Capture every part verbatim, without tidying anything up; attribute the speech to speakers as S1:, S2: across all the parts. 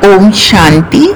S1: Om Shanti.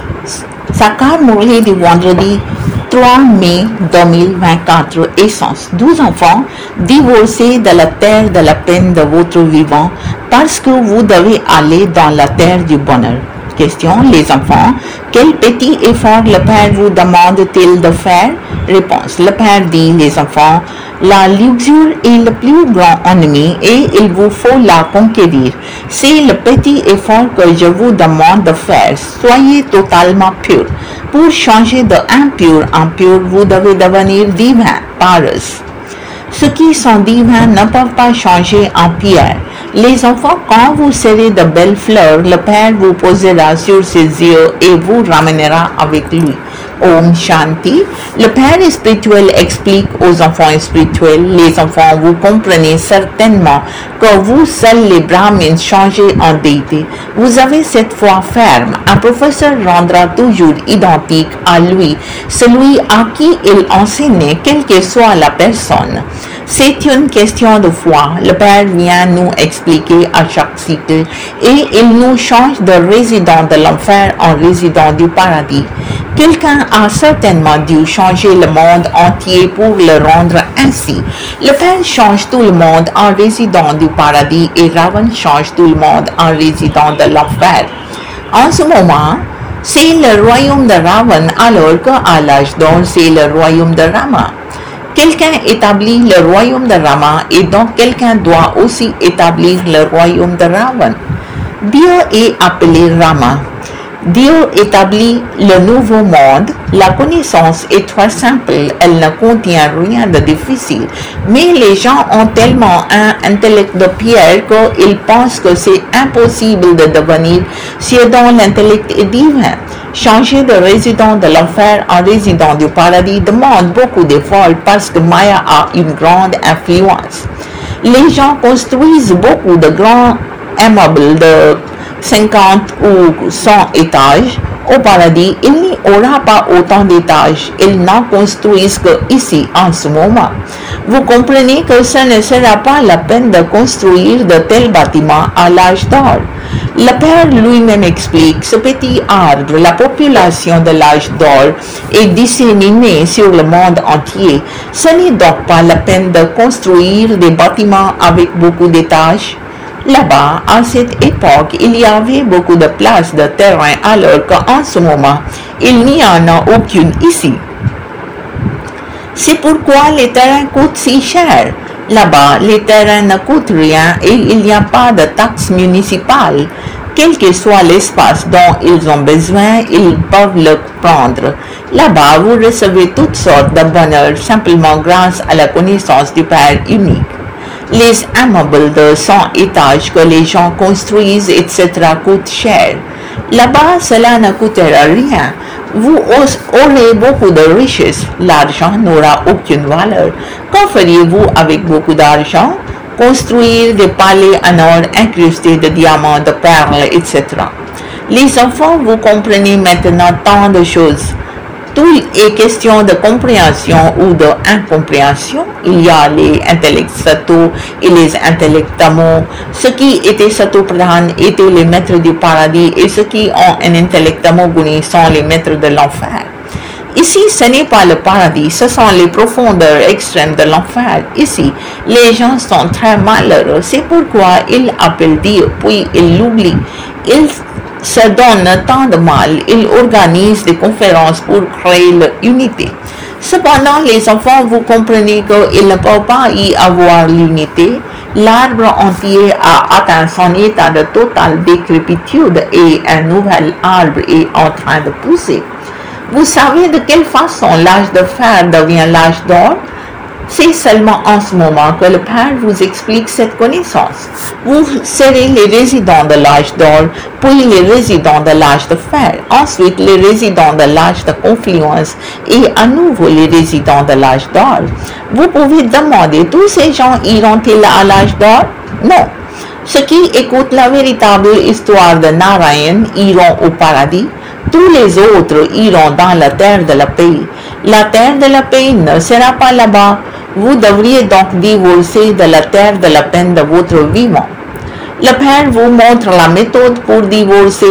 S1: Sakar Murli du vendredi trois mai deux mille vingt-quatre. Essence. douze enfants divorcés de la terre de la peine de votre vivant parce que vous devez aller dans la terre du bonheur. Question. Les enfants, quel petit effort le Père vous demande-t-il de faire? Réponse. Le Père dit, les enfants, la luxure est le plus grand ennemi et il vous faut la conquérir. C'est le petit effort que je vous demande de faire. Soyez totalement pur. Pour changer de impur en pur, vous devez devenir divin, paras. Ceux qui sont divins ne peuvent pas changer en pierre. Les enfants, quand vous serez de belles fleurs, le Père vous posera sur ses yeux et vous ramènera avec lui. Om Shanti. Le Père spirituel explique aux enfants spirituels, les enfants, vous comprenez certainement que vous seuls les brahmins changez en déité. Vous avez cette foi ferme. Un professeur rendra toujours identique à lui celui à qui il enseigne, quelle que soit la personne. C'est une question de foi. Le Père vient nous expliquer à chaque cycle et il nous change de résident de l'enfer en résident du paradis. Quelqu'un a certainement dû changer le monde entier pour le rendre ainsi. Le Père change tout le monde en résident du paradis et Ravan change tout le monde en résident de l'enfer. En ce moment, c'est le royaume de Ravan alors qu'à l'âge d'or, c'est le royaume de Rama. Quelqu'un établit le royaume de Rama et donc quelqu'un doit aussi établir le royaume de Ravan. Dieu est appelé Rama. Dieu établit le nouveau monde. La connaissance est très simple, elle ne contient rien de difficile. Mais les gens ont tellement un intellect de pierre qu'ils pensent que c'est impossible de devenir ceux dont l'intellect est divin. Changer de résident de l'enfer en résident du paradis demande beaucoup d'efforts parce que Maya a une grande influence. Les gens construisent beaucoup de grands immeubles de cinquante ou cent étages. Au paradis, il n'y aura pas autant d'étages. Ils n'en construisent que ici, en ce moment. Vous comprenez que ce ne sera pas la peine de construire de tels bâtiments à l'âge d'or. Le Père lui-même explique, ce petit arbre, la population de l'âge d'or est disséminée sur le monde entier. Ce n'est donc pas la peine de construire des bâtiments avec beaucoup d'étages. Là-bas, à cette époque, il y avait beaucoup de places de terrain alors qu'en ce moment, il n'y en a aucune ici. C'est pourquoi les terrains coûtent si cher. Là-bas, les terrains ne coûtent rien et il n'y a pas de taxes municipales. Quel que soit l'espace dont ils ont besoin, ils peuvent le prendre. Là-bas, vous recevez toutes sortes de bonheur simplement grâce à la connaissance du Père unique. Les immeubles de cent étages que les gens construisent, et cetera coûtent cher. Là-bas, cela ne coûtera rien. Vous aurez beaucoup de richesses. L'argent n'aura aucune valeur. Qu'en feriez-vous avec beaucoup d'argent? Construire des palais en or incrustés de diamants, de perles, et cetera. Les enfants, vous comprenez maintenant tant de choses. Tout est question de compréhension ou de incompréhension. Il y a les intellects sato et les intellects tamo. Ceux qui étaient sato pradhan étaient les maîtres du paradis et ceux qui ont un intellect tamo guni sont les maîtres de l'enfer. Ici, ce n'est pas le paradis, ce sont les profondeurs extrêmes de l'enfer. Ici, les gens sont très malheureux. C'est pourquoi ils appellent Dieu, puis ils l'oublient. Ils se donne tant de mal, il organise des conférences pour créer l'unité. Cependant, les enfants, vous comprenez qu'il ne peut pas y avoir l'unité. L'arbre entier a atteint son état de totale décrépitude et un nouvel arbre est en train de pousser. Vous savez de quelle façon l'âge de fer devient l'âge d'or? C'est seulement en ce moment que le Père vous explique cette connaissance. Vous serez les résidents de l'âge d'or, puis les résidents de l'âge de fer, ensuite les résidents de l'âge de confluence et à nouveau les résidents de l'âge d'or. Vous pouvez demander, tous ces gens iront-ils à l'âge d'or? Non. Ceux qui écoutent la véritable histoire de Narayan iront au paradis. Tous les autres iront dans la terre de la paix. La terre de la paix ne sera pas là-bas. Vous devriez donc divorcer de la terre de la peine de votre vivant. Le Père vous montre la méthode pour divorcer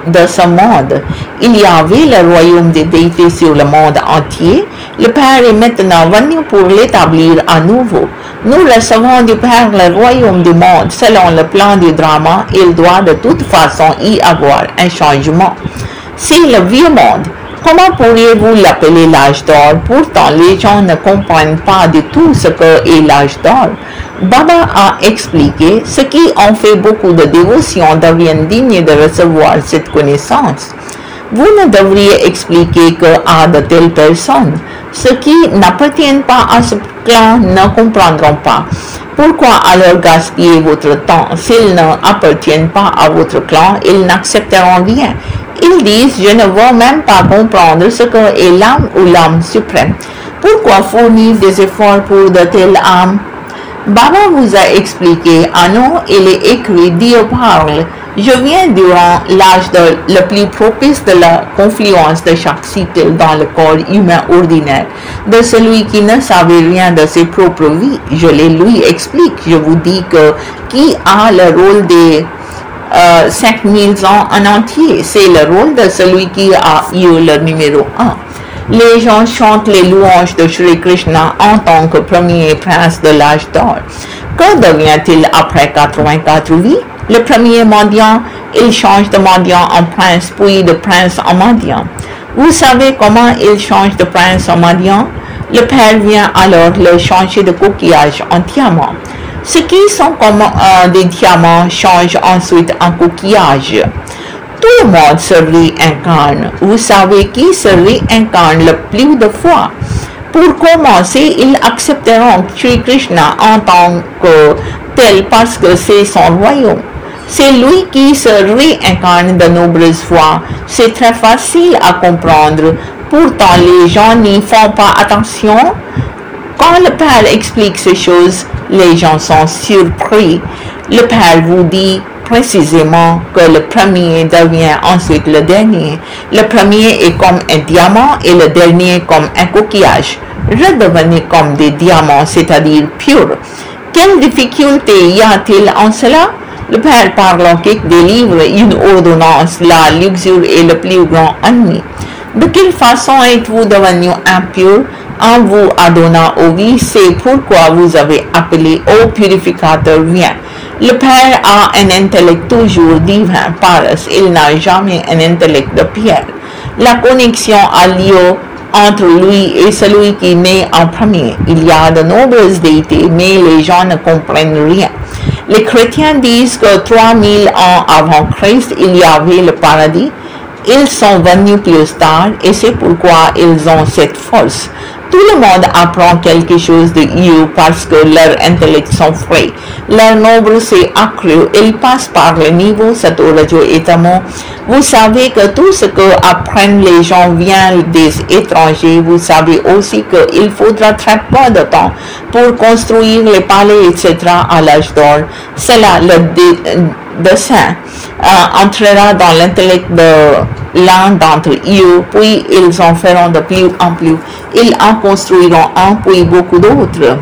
S1: de ce monde. Il y avait le royaume des déités sur le monde entier. Le Père est maintenant venu pour l'établir à nouveau. Nous recevons du Père le royaume du monde. Selon le plan du drama, il doit de toute façon y avoir un changement. C'est le vieux monde. Comment pourriez-vous l'appeler l'âge d'or? Pourtant, les gens ne comprennent pas du tout ce qu'est l'âge d'or. Baba a expliqué ce qui en fait beaucoup de dévotion deviennent dignes de recevoir cette connaissance. Vous ne devriez expliquer que à de telles personnes. Ceux qui n'appartiennent pas à ce clan ne comprendront pas. Pourquoi alors gaspiller votre temps? S'ils n'appartiennent pas à votre clan, ils n'accepteront rien. Ils disent, je ne veux même pas comprendre ce qu'est l'âme ou l'âme suprême. Pourquoi fournir des efforts pour de telles âmes? Baba vous a expliqué, ah non, il est écrit, Dieu parle. Je viens durant l'âge le plus propice de la confluence de chaque cycle dans le corps humain ordinaire, de celui qui ne savait rien de ses propres vies. Je les lui explique. Je vous dis que qui a le rôle des euh, cinq mille ans en entier, c'est le rôle de celui qui a eu le numéro un. Les gens chantent les louanges de Shri Krishna en tant que premier prince de l'âge d'or. Que devient-il après quatre-vingt-quatre vies? Le premier mendiant, il change de mendiant en prince, puis de prince en mendiant. Vous savez comment il change de prince en mendiant? Le Père vient alors le changer de coquillage en diamant. Ceux qui sont comme euh, des diamants changent ensuite en coquillage. Tout le monde se réincarne. Vous savez qui se réincarne le plus de fois? Pour commencer, ils accepteront Shri Krishna en tant que tel parce que c'est son royaume. C'est lui qui se réincarne de nombreuses fois. C'est très facile à comprendre. Pourtant, les gens n'y font pas attention. Quand le Père explique ces choses, les gens sont surpris. Le Père vous dit précisément que le premier devient ensuite le dernier. Le premier est comme un diamant et le dernier comme un coquillage. Redevenez comme des diamants, c'est-à-dire purs. Quelle difficulté y a-t-il en cela? Le Père parlantique délivre une ordonnance. La luxure est le plus grand ennemi. De quelle façon êtes-vous devenu impur? En vous adonnant au vice, c'est pourquoi vous avez appelé au purificateur vient. Le Père a un intellect toujours divin, Paras. Il n'a jamais un intellect de pierre. La connexion a lieu entre lui et celui qui naît en premier. Il y a de nombreuses déités, mais les gens ne comprennent rien. Les chrétiens disent que trois mille ans avant Christ, il y avait le paradis. Ils sont venus plus tard et c'est pourquoi ils ont cette force. Tout le monde apprend quelque chose de eux parce que leurs intellects sont frais. Leur nombre s'est accru. Ils passent par le niveau Sato, Rajo et Tamo. Vous savez que tout ce que apprennent les gens vient des étrangers. Vous savez aussi qu'il faudra très peu de temps pour construire les palais, et cetera à l'âge d'or. Cela, le dé- dessin euh, entrera dans l'intellect de l'un d'entre eux, puis ils en feront de plus en plus. Ils en construiront un, puis beaucoup d'autres.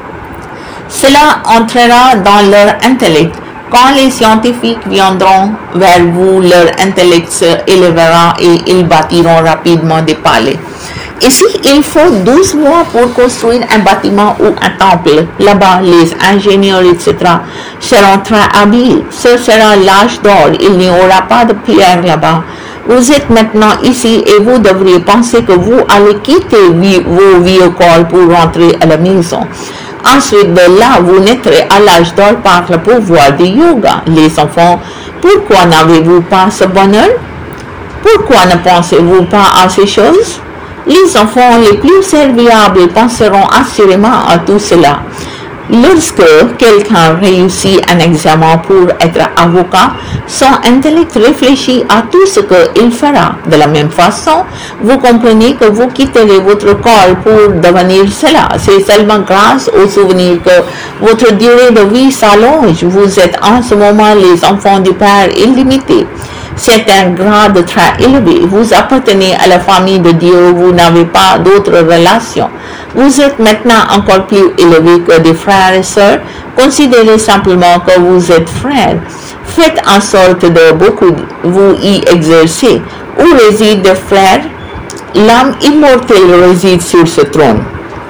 S1: Cela entrera dans leur intellect. Quand les scientifiques viendront vers vous, leur intellect se élèvera et ils bâtiront rapidement des palais. Ici, il faut douze mois pour construire un bâtiment ou un temple. Là-bas, les ingénieurs, et cetera seront très habiles. Ce sera l'âge d'or. Il n'y aura pas de pierre là-bas. Vous êtes maintenant ici et vous devriez penser que vous allez quitter vos vieux corps pour rentrer à la maison. Ensuite de là, vous naîtrez à l'âge d'or par le pouvoir du yoga. Les enfants, pourquoi n'avez-vous pas ce bonheur? Pourquoi ne pensez-vous pas à ces choses? Les enfants les plus serviables penseront assurément à tout cela. Lorsque quelqu'un réussit un examen pour être avocat, son intellect réfléchit à tout ce qu'il fera. De la même façon, vous comprenez que vous quitterez votre corps pour devenir cela. C'est seulement grâce au souvenir que votre durée de vie s'allonge. Vous êtes en ce moment les enfants du Père illimité. C'est un grade très élevé. Vous appartenez à la famille de Dieu. Vous n'avez pas d'autres relations. Vous êtes maintenant encore plus élevé que des frères et sœurs. Considérez simplement que vous êtes frères. Faites en sorte de beaucoup vous y exercer. Où réside le frère? L'âme immortelle réside sur ce trône.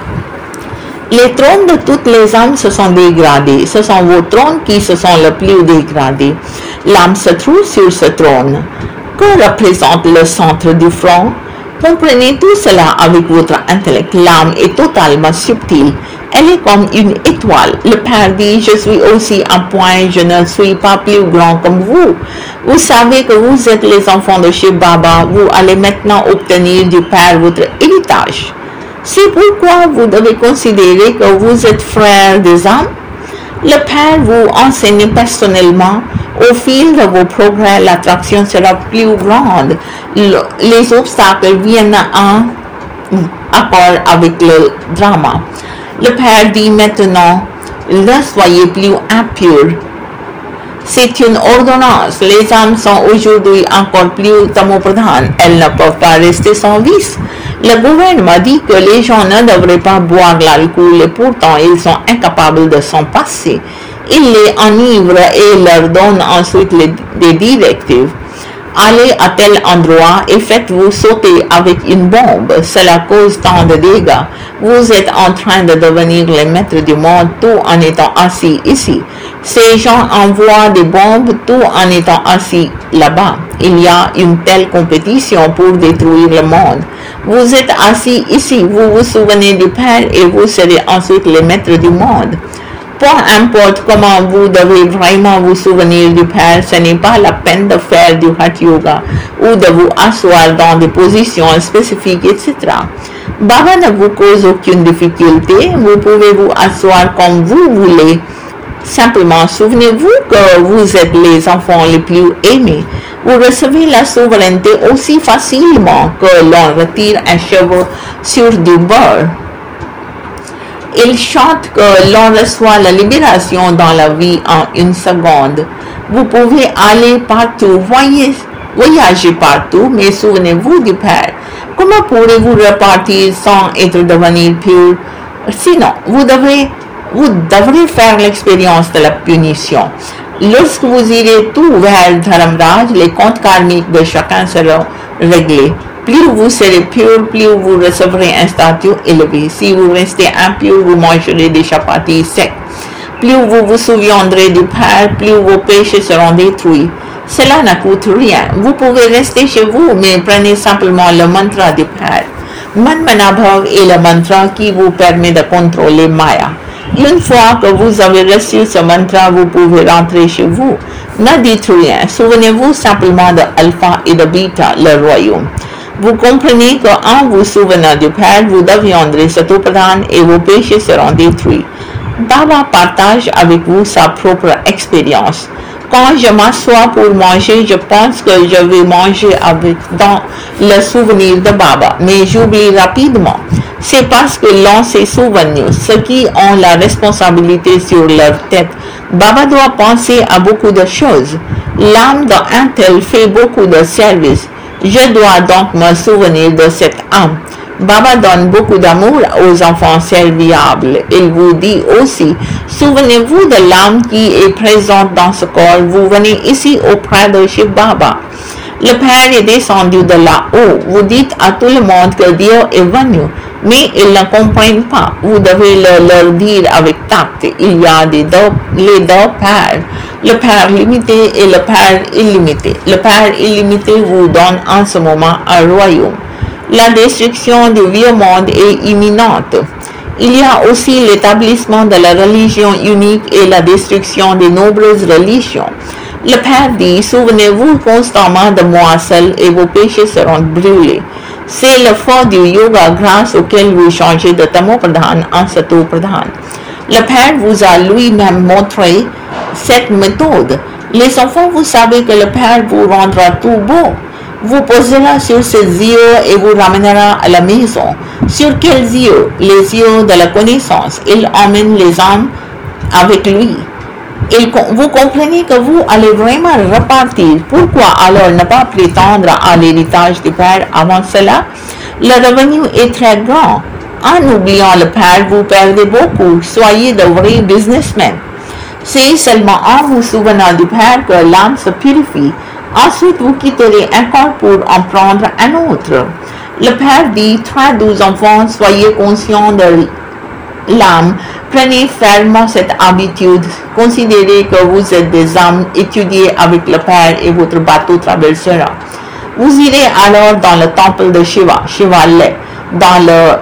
S1: Les trônes de toutes les âmes se sont dégradés. Ce sont vos trônes qui se sont le plus dégradés. L'âme se trouve sur ce trône. Que représente le centre du front? Comprenez tout cela avec votre intellect. L'âme est totalement subtile. Elle est comme une étoile. Le Père dit, je suis aussi un point, je ne suis pas plus grand comme vous. Vous savez que vous êtes les enfants de chez Baba. Vous allez maintenant obtenir du Père votre héritage. C'est pourquoi vous devez considérer que vous êtes frères des âmes. Le Père vous enseigne personnellement. Au fil de vos progrès, l'attraction sera plus grande. Le, les obstacles viennent en accord avec le drama. Le Père dit maintenant, ne soyez plus impurs. C'est une ordonnance. Les âmes sont aujourd'hui encore plus tamopradhanes. Elles ne peuvent pas rester sans vice. Le gouvernement dit que les gens ne devraient pas boire l'alcool et pourtant ils sont incapables de s'en passer. Il les enivre et leur donne ensuite les, des directives. Allez à tel endroit et faites-vous sauter avec une bombe. Cela cause tant de dégâts. Vous êtes en train de devenir les maîtres du monde tout en étant assis ici. Ces gens envoient des bombes tout en étant assis là-bas. Il y a une telle compétition pour détruire le monde. Vous êtes assis ici, vous vous souvenez du Père et vous serez ensuite les maîtres du monde. Peu importe comment vous devez vraiment vous souvenir du Père, ce n'est pas la peine de faire du Hatha Yoga ou de vous asseoir dans des positions spécifiques, et cetera. Baba ne vous cause aucune difficulté, vous pouvez vous asseoir comme vous voulez. Simplement, souvenez-vous que vous êtes les enfants les plus aimés. Vous recevez la souveraineté aussi facilement que l'on retire un cheveu sur du beurre. Il chante que l'on reçoit la libération dans la vie en une seconde. Vous pouvez aller partout, voyez, voyager partout, mais souvenez-vous du Père. Comment pourrez-vous repartir sans être devenu pur? Sinon, vous devez, vous devrez faire l'expérience de la punition. Lorsque vous irez tout vers Dharamraj, les comptes karmiques de chacun seront réglés. Plus vous serez pur, plus vous recevrez un statut élevé. Si vous restez impur, vous mangerez des chapatis secs. Plus vous vous souviendrez du Père, plus vos péchés seront détruits. Cela ne coûte rien. Vous pouvez rester chez vous, mais prenez simplement le mantra du Père. Manmanabhav est le mantra qui vous permet de contrôler Maya. Une fois que vous avez reçu ce mantra, vous pouvez rentrer chez vous. Ne dites rien. Souvenez-vous simplement de Alpha et de Beta, le royaume. Vous comprenez qu'en vous souvenant du Père, vous deviendrez Satopradhan et vos péchés seront détruits. Baba partage avec vous sa propre expérience. Quand je m'assois pour manger, je pense que je vais manger avec dans le souvenir de Baba, mais j'oublie rapidement. C'est parce que l'on s'est souvenu, ceux qui ont la responsabilité sur leur tête. Baba doit penser à beaucoup de choses. L'âme d'un tel fait beaucoup de services. Je dois donc me souvenir de cette âme. Baba donne beaucoup d'amour aux enfants serviables. Il vous dit aussi, souvenez-vous de l'âme qui est présente dans ce corps. Vous venez ici auprès de Shiv Baba. Le Père est descendu de là-haut. Vous dites à tout le monde que Dieu est venu, mais ils ne comprennent pas. Vous devez le leur dire avec tact. Il y a des deux, les deux Pères, le Père limité et le Père illimité. Le Père illimité vous donne en ce moment un royaume. La destruction du vieux monde est imminente. Il y a aussi l'établissement de la religion unique et la destruction des nombreuses religions. Le Père dit, souvenez-vous constamment de moi seul et vos péchés seront brûlés. C'est le fond du yoga grâce auquel vous changez de Tamopradhan en Satopradhan. Le Père vous a lui-même montré cette méthode. Les enfants, vous savez que le Père vous rendra tout beau. Vous posera sur ses yeux et vous ramènera à la maison. Sur quels yeux? Les yeux de la connaissance. Il emmène les âmes avec lui. Il, vous comprenez que vous allez vraiment repartir. Pourquoi alors ne pas prétendre à l'héritage du Père avant cela? Le revenu est très grand. En oubliant le Père, vous perdez beaucoup. Soyez de vrais businessmen. C'est seulement en vous souvenant du Père que l'âme se purifie. Ensuite, vous quitterez un corps pour en prendre un autre. Le Père dit, très doux enfants, soyez conscients de l'âme. Prenez fermement cette habitude. Considérez que vous êtes des âmes, étudiez avec le Père et votre bateau traversera. Vous irez alors dans le temple de Shiva, Shivalaya. Dans le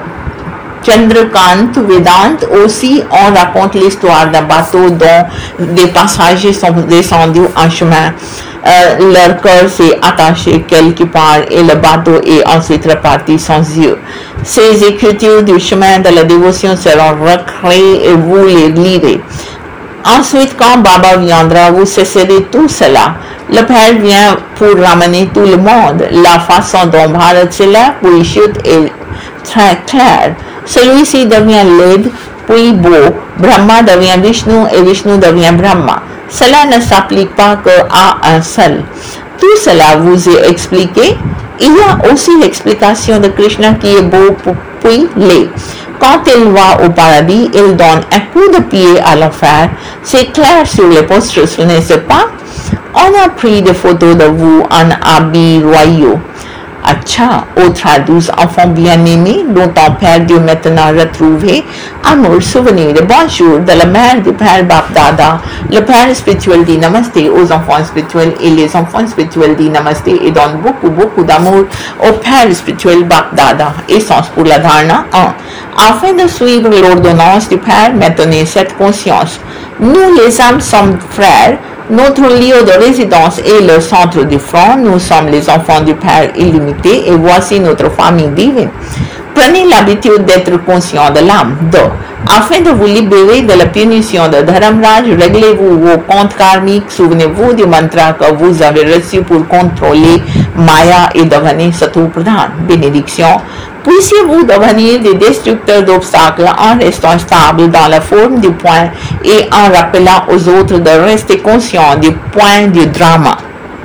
S1: Chandrakant Vedanta aussi, on raconte l'histoire d'un bateau dont des passagers sont descendus en chemin. Euh, leur cœur s'est attaché quelque part et le bateau est ensuite reparti sans yeux. Ces écritures du chemin de la dévotion seront recréées et vous les lirez. Ensuite, quand Baba viendra, vous cesserez tout cela. Le Père vient pour ramener tout le monde. La façon dont Bharat s'élève puis chute est très claire. Celui-ci devient laid, puis beau. Brahma devient Vishnu et Vishnu devient Brahma. Cela ne s'applique pas qu'à un seul. Tout cela vous est expliqué. Il y a aussi l'explication de Krishna qui est beau puis laid. Quand il va au paradis, il donne un coup de pied à l'enfer. C'est clair sur les posters, n'est-ce pas? On a pris des photos de vous en habits royaux. Acha, ô très douze enfants bien-aimés, dont on père Dieu maintenant retrouvé, amour, souvenir et bonjour de la mère du Père Bapdada. Le Père spirituel dit Namasté aux enfants spirituels et les enfants spirituels dit Namasté et donne beaucoup, beaucoup d'amour au Père spirituel Bapdada. Essence pour la dharna un. Afin de suivre l'ordonnance du Père, maintenez cette conscience. Nous, les âmes, sommes frères. Notre lieu de résidence est le centre du front. Nous sommes les enfants du Père illimité et voici notre famille divine. Prenez l'habitude d'être conscient de l'âme. deux. Afin de vous libérer de la punition de Dharamraj, réglez-vous vos comptes karmiques. Souvenez-vous du mantra que vous avez reçu pour contrôler Maya et devenir Sattva Pradhan. Bénédiction. Puissiez-vous devenir des destructeurs d'obstacles en restant stable dans la forme du point et en rappelant aux autres de rester conscients du point du drama.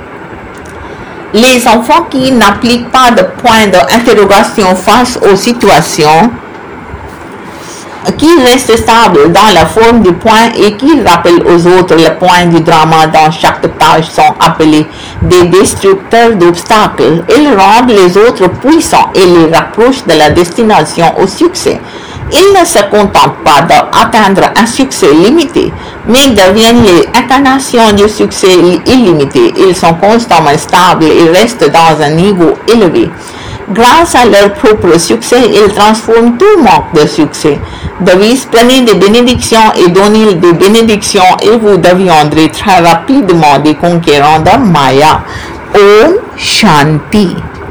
S1: Les enfants qui n'appliquent pas de point d'interrogation face aux situations, qui restent stables dans la forme du point et qui rappellent aux autres le point du drama dans chaque tâche sont appelés des destructeurs d'obstacles. Ils rendent les autres puissants et les rapprochent de la destination au succès. Ils ne se contentent pas d'atteindre un succès limité, mais deviennent les incarnations du succès illimité. Ils sont constamment stables et restent dans un niveau élevé. Grâce à leur propre succès, ils transforment tout manque de succès. Devise, prenez des bénédictions et donnez des bénédictions et vous deviendrez très rapidement des conquérants de Maya. Om Shanti.